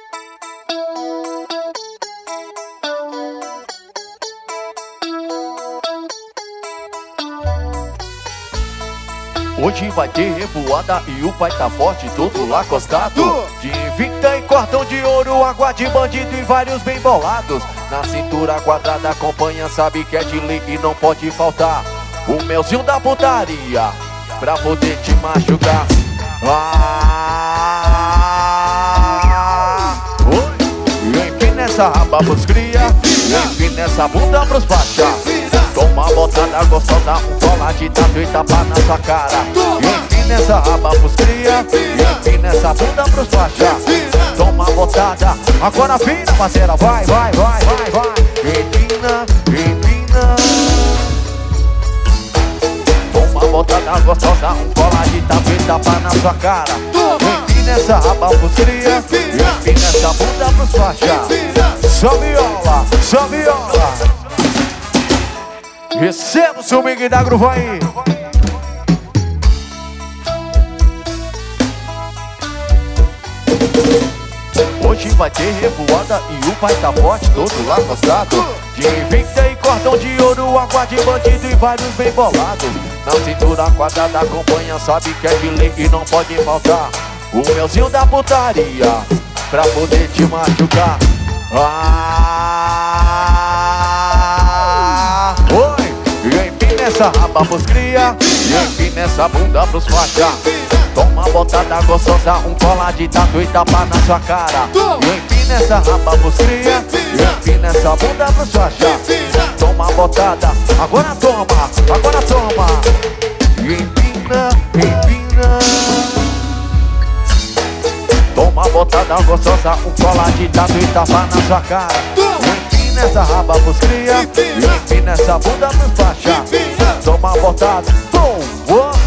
Hoje vai ter revoada e o pai tá forte, todo lá acostado. De invicta e cordão de ouro, água de bandido e vários bem bolados. Na cintura quadrada acompanha, sabe que é de lei e não pode faltar o melzinho da putaria pra poder te machucar. Empina essa raba pros cria, empina essa bunda pros baixar. Toma botada gostosa, um colar de tatu e tapa na sua cara. Empina essa raba pros cria, empina essa bunda pros baixar. Toma botada, agora fina, parceira, vai, vai, vai, vai, vai. Empina, empina. Toma botada gostosa, um colar de tatu e tapa na sua cara. Empina essa raba pros cria, empina essa bunda pros baixar. Só viola, só viola. Receba o seu Miguel da Groove aí. Hoje vai ter revoada e o pai tá forte, todo lá gostado. De invicta e cordão de ouro, água de bandido e vários bem bolados. Na cintura quadrada acompanha, sabe que é de lei e não pode faltar o melzinho da putaria pra poder te machucar. Empina essa raba pros cria, empina essa bunda pros fachá. Toma botada gostosa, um colar de tatu e tapa na sua cara. Empina essa raba pros cria, empina essa bunda pros fachá. Toma botada, agora toma, agora toma. Empina, empina. Toma botada gostosa, um colar de tatu e tapa na sua cara. Empina essa raba pros cria, empina essa bunda pros fachá. Toma botada, boa.